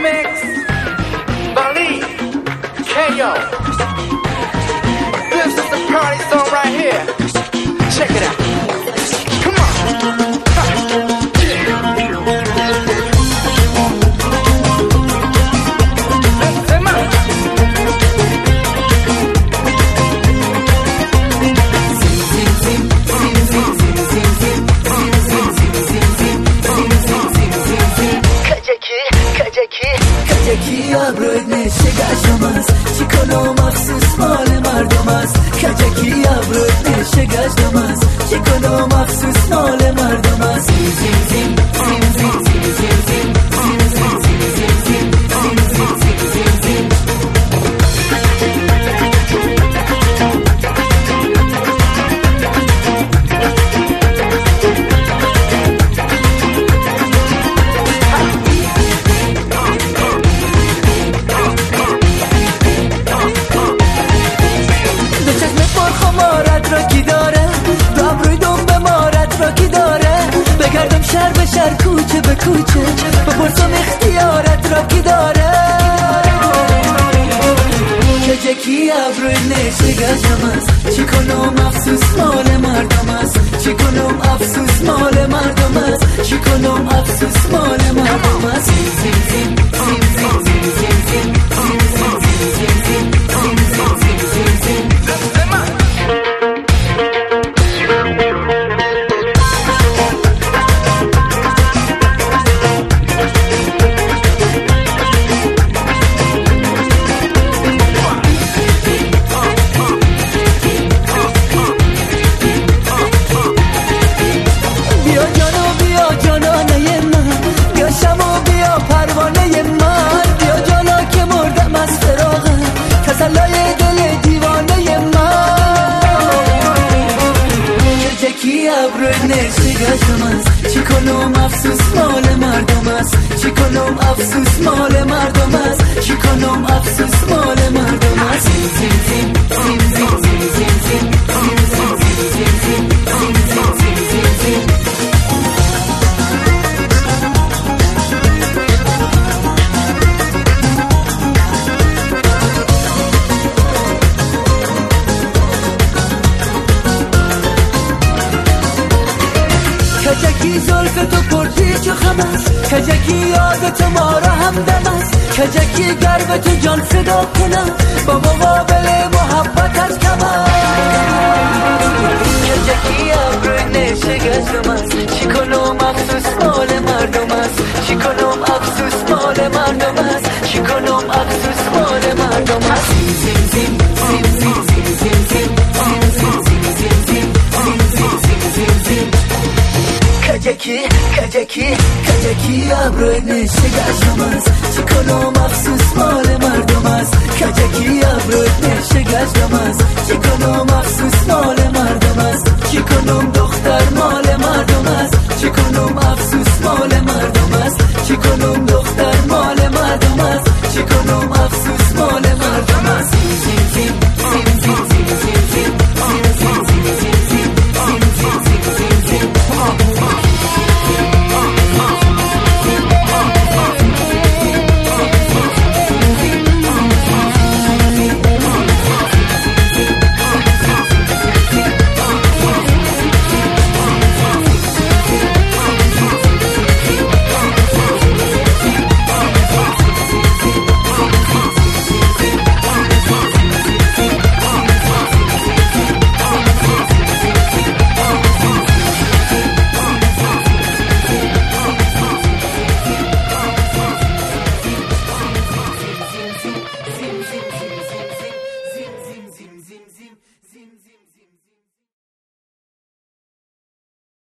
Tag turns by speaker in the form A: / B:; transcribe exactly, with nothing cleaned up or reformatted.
A: remix. Bali, K O. This is the party song right here. Check it out. Come on. Ha. Yeah. Let's come on.
B: کجکی ابروی نشه گشتم است چی کنم افسوس مال مردم است کجکی ابروی نشه گشتم است چی کنم افسوس مال مردم است زیم زیم زیم زیم زیم زیم زیم زیم زیم زیم زیم زیم زیم زیم زیم شهر به شهر کوچه به کوچه بپرسم اختیارت را کی داره کجکی ابروی نشه گشتم است چی کنم افسوس مال مردم است چی کنم افسوس مال مردم است چی کنم افسوس مال مردم است زیم زیم زیم زیم زیم زیم زیم زیم زیم زیم زیم زیم زیم زیم زیم چی کنم افسوس مال مردم است چی کنم افسوس مال مردم است چی کنم افسوس مال مردم است زیم زیم زیم زیم زیم زیم زیم زیم زیم زیم زیم زیم زیم زیم کجکی زلف تو پرپیچ و خم است کجکی یاد تو ما را همدم است کجکی گر به تو جان فدا کنم با مقابل محبتت کم است کجکی ابروی نشه گشتم است چی کنم افسوس مال مردم است چی کنم افسوس مال مردم است چی کنم افسوس مال مردم است زیم زیم زیم زیم زیم زیم زیم زیم زیم زیم زیم زیم زیم زیم زیم کجکی کجکی کجکی ابروی نشه گشتم است چی کنم افسوس مال مردم است کجکی ابروی نشه گشتم است